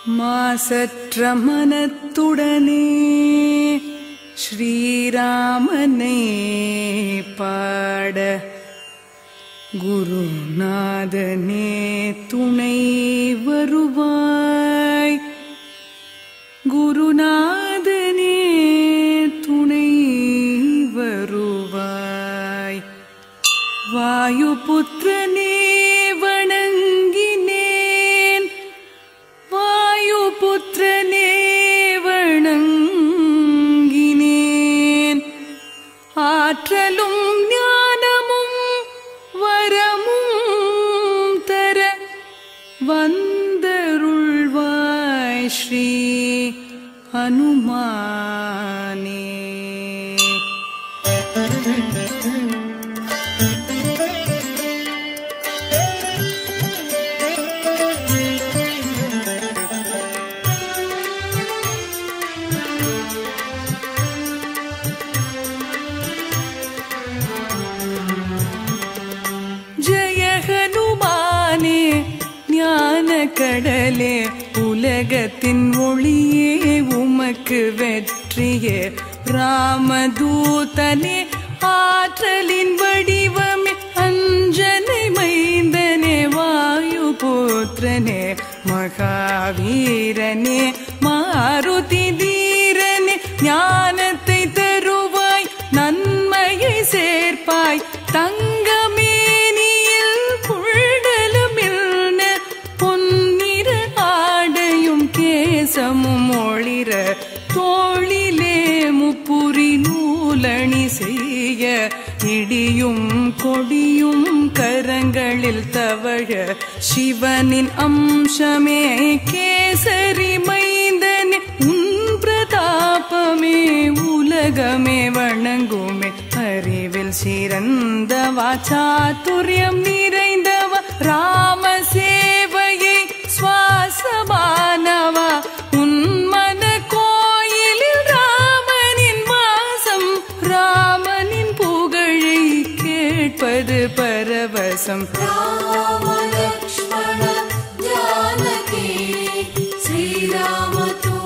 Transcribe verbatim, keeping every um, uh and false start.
மாசற்ற மனத்துடனே ஸ்ரீராமனை பாட குருநாதனே துணை வருவாய். குருநாதனே துணை வருவாய். வாயுபுத்திரனே வணங்கினேன். வாயுபுத்திரனே வணங்கினேன். ஆற்றலும் ஞானமும் வரமும் தர வந்தருள்வாய் ஸ்ரீ ஹனுமானே. ஜெய ஹனுமானே ஞான கடலே உலகத்தின் ஒளியே உமக்கு வெற்றியே. ராமதூதனே ஆற்றலின் வடிவமே அஞ்சனை மைந்தனே. வாயுபுத்திரனே மகாவீரனே மாருதி தீரனே. ஞானத்தை தருவாய் நன்மையை சேர்ப்பாய். தங்கமேனியில் புள்ளலுமில்ன பொன்னிற ஆடையும் கேசமும் ஒளிர தோளிலே முப்புரி நூலணி செய்ய இடியும் கொடியும் கரங்களில் தவழ சிவனின் அம்சமே கேசரி மைந்தனே. உன் பிரதாபமே உலகமே வணங்குமே. அறிவில் சிறந்தவா சாதுரியம் நிறைந்தவா ராம சேவையை சுவாசமானவா. உன் மன கோயிலில் ராமனின் வாசம். ராமனின் புகழை கேட்பது பரவசம். ராம லக்ஷ்மண ஜானகி ஸ்ரீராம